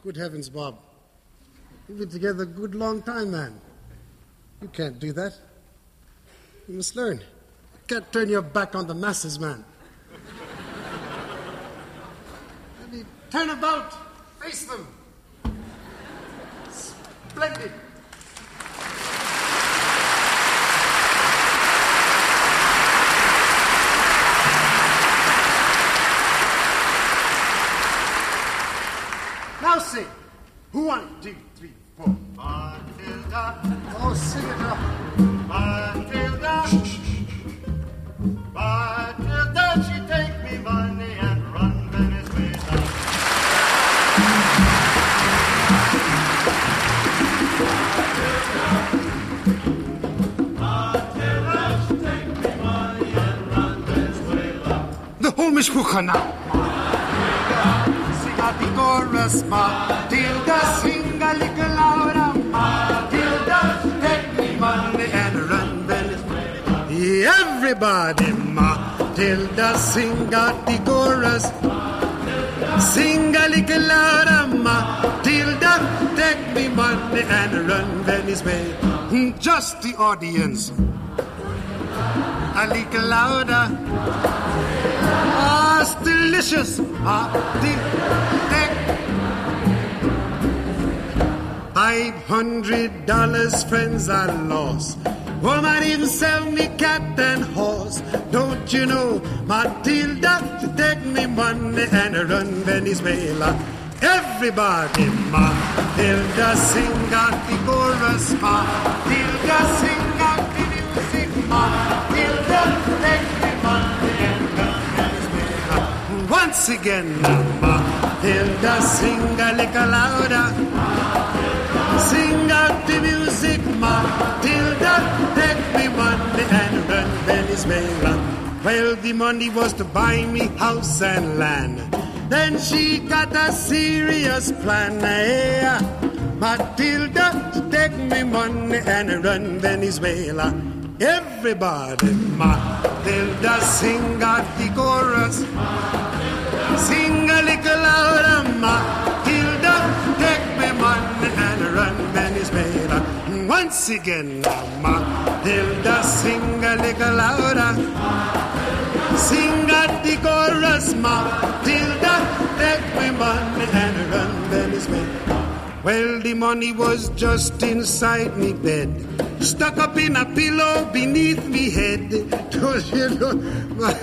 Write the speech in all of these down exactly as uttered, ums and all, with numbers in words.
Good heavens, Bob. We've been together a good long time, man. You can't do that. You must learn. You can't turn your back on the masses, man. I mean, turn about. Face them. Splendid. Now sing. One, two, three, four. Matilda. Oh, sing it up. Matilda. Shh, shh, shh. Matilda, she take me money and run Venezuela. Matilda, she take me money and run Venezuela. The whole mishpucha now. The chorus, Matilda, sing a little louder. Matilda, take me money and run Venezuela. Everybody, Matilda, sing out the chorus. Sing a little louder, Matilda, take me money and run Venezuela. Just the audience. A little louder. Ah, it's delicious. Matilda. Five hundred dollars, friends, I lost. Woman even sell me cat and horse. Don't you know, Matilda, to take me money and run Venezuela. Everybody, Matilda, sing out the chorus. Matilda, sing out the music. Matilda, take me money and run Venezuela. Once again, Matilda, sing a little louder. Sing out the music, Matilda, take me money and run Venezuela. Well, the money was to buy me house and land. Then she got a serious plan. Yeah. Matilda, take me money and run Venezuela. Everybody, Matilda, sing out the chorus. Sing a little louder, Matilda, take me money and run Venezuela. Once again, Matilda, sing a little louder. Sing at the chorus, Matilda, take me money and run Venezuela. Well, the money was just inside me bed, stuck up in a pillow beneath me head. Don't you know?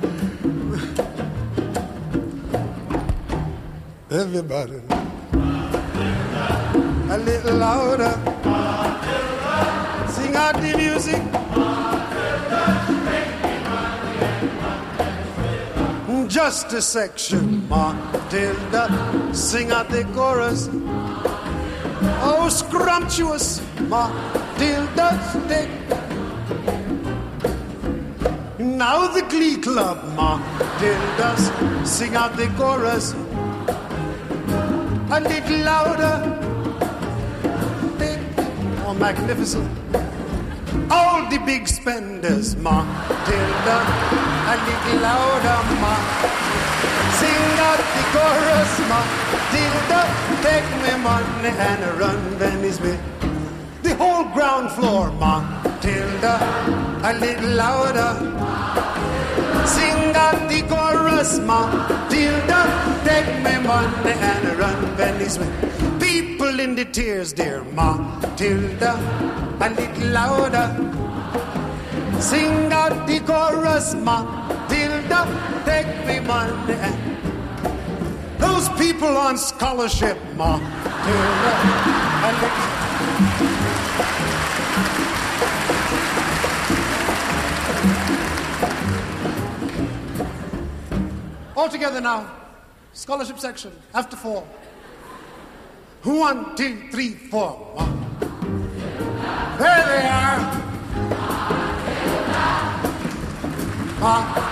Everybody. A little louder. Sing out the music. Just a section, Matilda, sing out the chorus. Oh, scrumptious, Matilda, stick. Now the glee club, Matilda, sing out the chorus. A little louder. Oh, magnificent. All the big spenders, Matilda, a little louder, Ma. Sing out the chorus, Matilda, take me money and run Venezuela. The whole ground floor, Matilda, a little louder. Sing out the chorus, Matilda, take me money and run Venezuela. People in the tears, dear Matilda, a little louder. Sing out the chorus, Matilda, take me money and those people on scholarship, Matilda, a little. All together now. Scholarship section, after four. One, two, three, four. One. There they are. Uh,